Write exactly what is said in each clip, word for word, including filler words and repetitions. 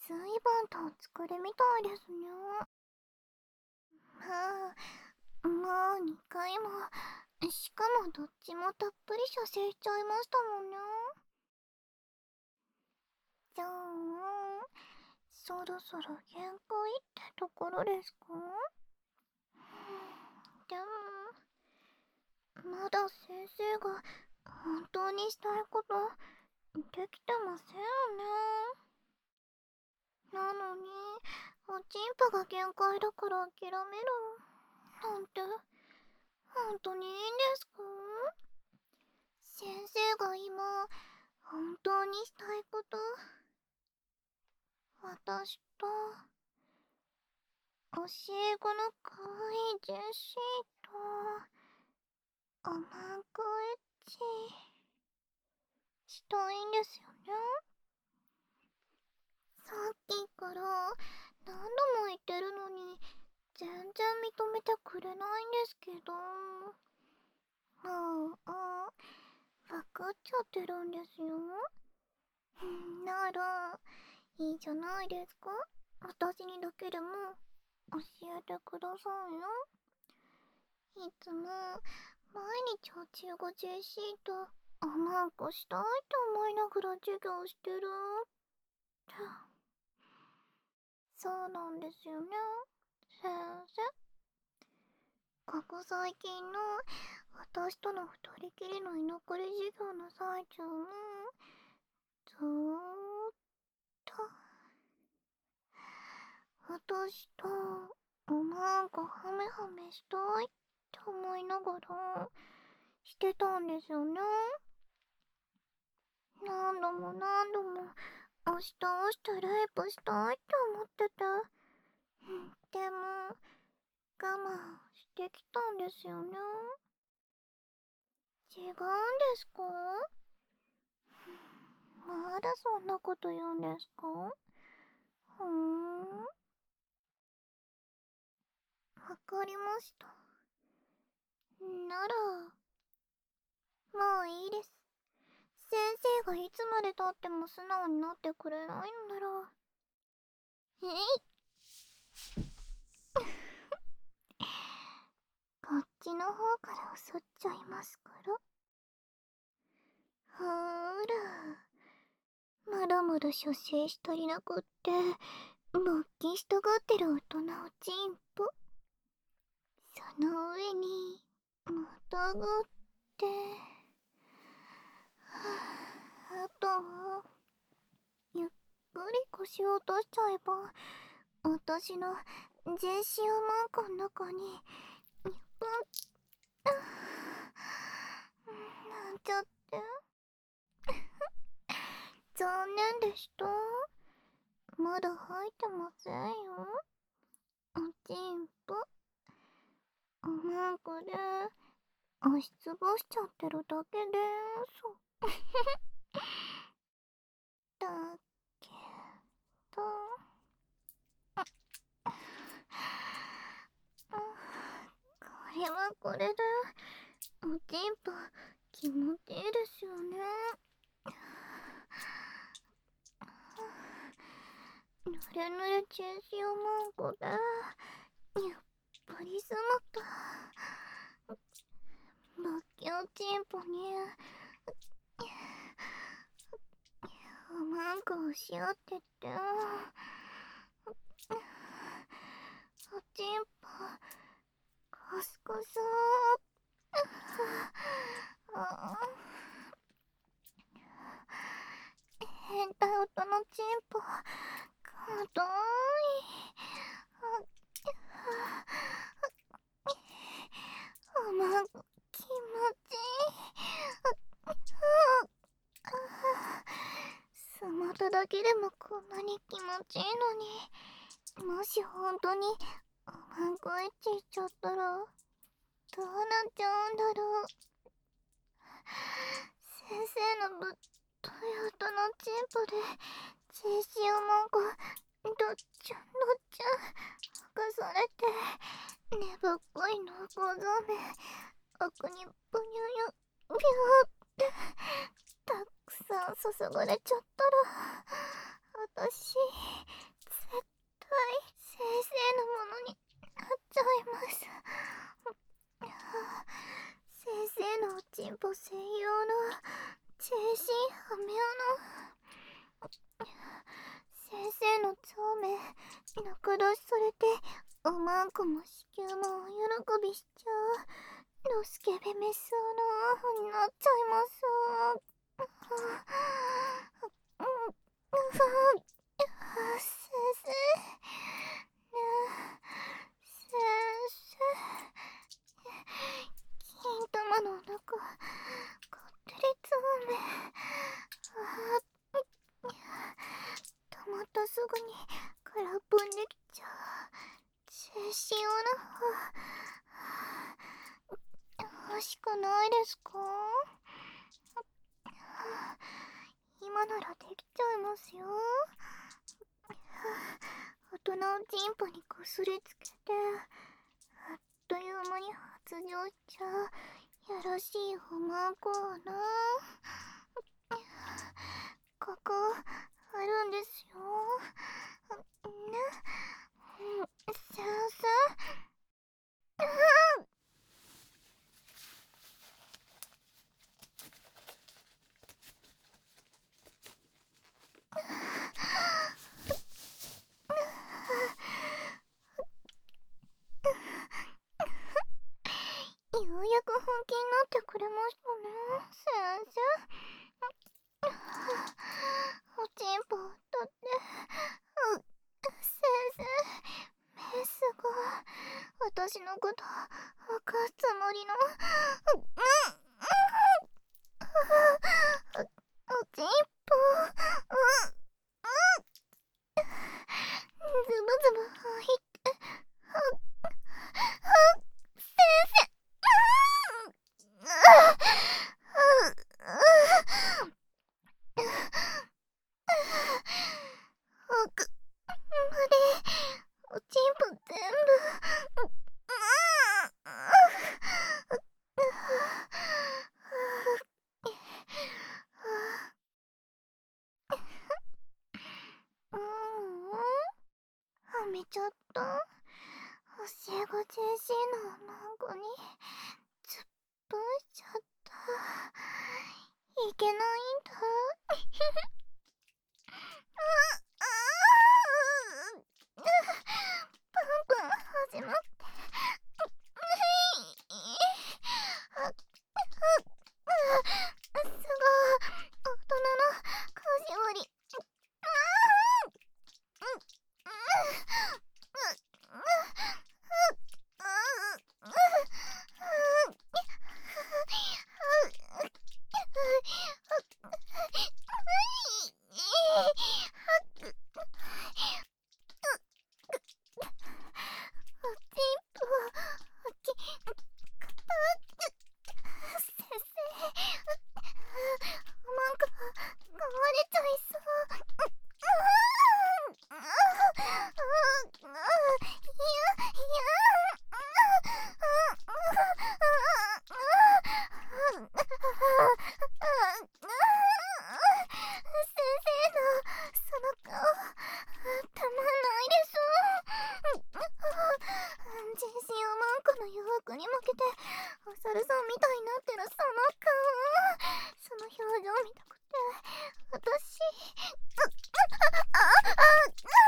随分とお疲れみたいですね。はあ、もうにかいも。しかもどっちもたっぷり射精しちゃいましたもんね。じゃあ、そろそろ限界ってところですか？でも、まだ先生が本当にしたいことできてませんよね。なのに、おちんぽが限界だから諦めるなんて、本当にいいんですか？先生が今、本当にしたいこと、私と、教え子の可愛いジェシーと、おまんこエッチ、したいんですよね。さっきから何度も言ってるのに、全然認めてくれないんですけど。もう、あ、わかっちゃってるんですよ。なら、いいじゃないですか。私にだけでも教えてくださいよ。いつも毎日お中語 ジェーシー とおまんこしたいと思いながら授業してるって。そうなんですよね、先生。ここ最近の私との二人きりの居残り授業の最中もずーっと私とおまんこハメハメしたいって思いながらしてたんですよね。何度も何度も押して押してレイプしたいって思ってて。でも我慢してきたんですよね。違うんですか？まだそんなこと言うんですか？ふーん。わかりました。なら、もういいです。先生がいつまでたっても素直になってくれないのなら。えいこっちの方から襲っちゃいますから。ほーら、まだまだ射精し足りなくって勃起したがってる大人をチンポ。その上にまたがって、あとはゆっくり腰を落としちゃえば私のジェシオマンコの中にニップンなんちゃって残念でした。まだ入ってませんよ、おちんぽ。おまんこで押しつぶしちゃってるだけです。だけど、これはこれでおちんぽ気持ちいいですよね。ぬれぬれチェンシオマンコでやっぱりすまったバッキョチンポにおまんこをし合ってっておちんぽカスカスあ変態音のチンポかとーいおまんこ気持ちいいスマートだけでもこんなに気持ちいいのに、もし本当におまんこエッチしちゃったらどうなっちゃうんだろう。先生のぶっとい音のチンポでジェシオマンコどっちゃんどっちゃん浮かされてねばっこい濃厚そうめ奥にブニュニュビューってたくさん注がれちゃったら私絶対先生のものになっちゃいます。先生のおちんぽ専用の中心はめ穴、先生の長命中出しされておまんこも子宮もお喜びしちゃうのスケベメス穴になっちゃいます。先生ねえ先生、金玉の中こってりつめ、あたまったすぐに空っぽんできちゃう中心穴欲しくないですか？今ならできちゃいますよ。大人のチンポにこすりつけてあっという間に発情しちゃうやらしいおまんこ穴、ここあるんですよね、先生。ようやく本気になってくれましたね、先生。おちんぽだって先生、メスが私のこと分かるつもりのおちんぽズブズブ入って先生、奥までおちんぽ全部うーん、はめちゃった。教え子ジェーシーのマンゴに突っ込んしちゃった。いけないんだ。パンパン始まって。すごい大人のかしぼり。に負けてお猿さんみたいになってるその顔、その表情見たくて私ああああ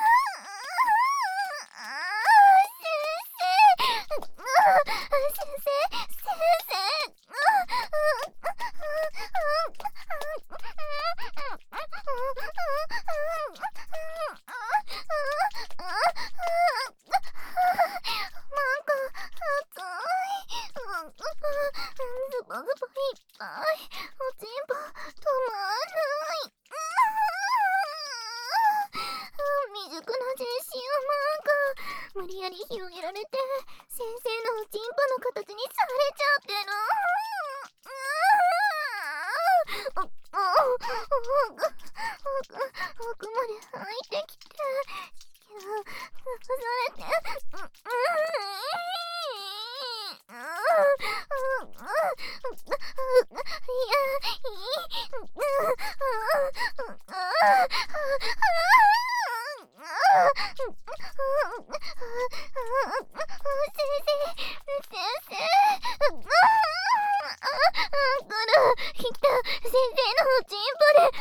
先生先生ズボズボいっぱいおちんぽ止まらない。未熟なジェシーをなんか無理やり広げられて先生のおちんぽの形にされちゃってる。奥奥まで入ってきて突きされていやいい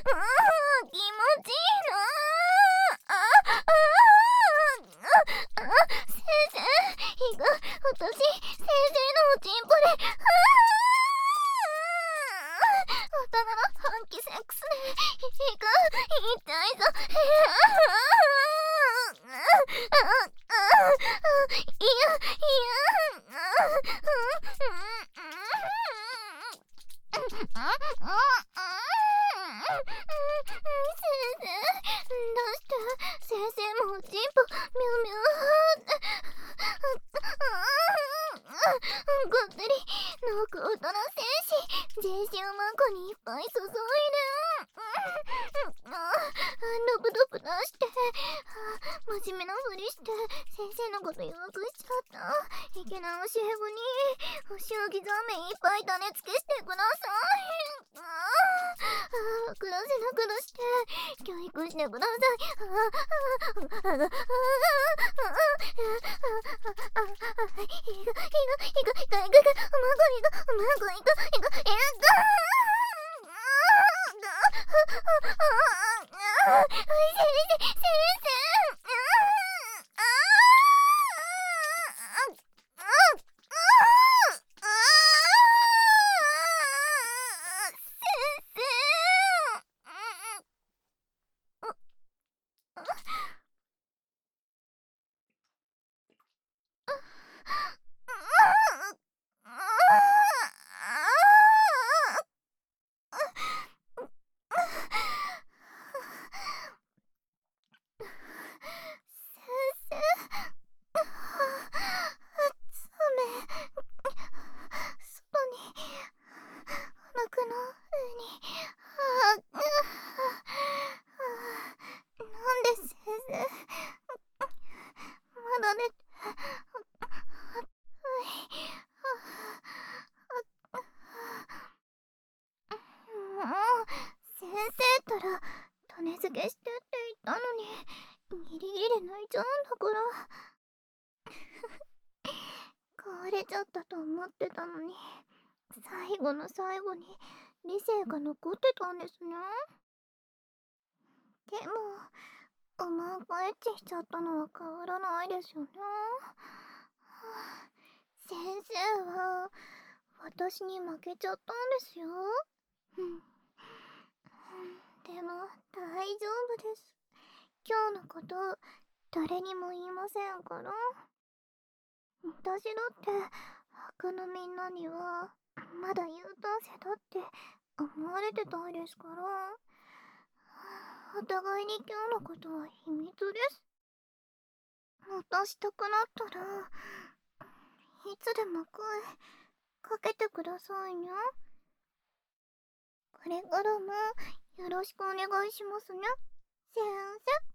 気持ちいいなあ。ああああ先生、いが、私、先生のおちんぽで、ああ大人の反帰セックスで、いが、痛いぞ。ああああいや、いや、先生、どうして先生もおちんぽみゅみゅーぐったりのく大人戦士全身をマンコにいっぱい注いでドブドブ出して真面目なふりして先生のこと弱くしちゃったいけない教え子にお仕置きザーメンいっぱい種付けしてください。ああ暮らせなくなして教育してください。あああああああああいがいがいがいがいがいがいがいがいがいがいがいがいが先生先生ったら種付けしてって言ったのにギリギリで泣いちゃうんだから壊れちゃったと思ってたのに最後の最後に理性が残ってたんですね。でもおまんがエッチしちゃったのは変わらないですよね。先生は私に負けちゃったんですよ。でも大丈夫です。今日のこと誰にも言いませんから。私だって他のみんなにはまだ優等生だって思われてたんですから。お互いに今日のことは秘密です。またしたくなったらいつでも声かけてくださいね。これからもよろしくお願いしますね、先生。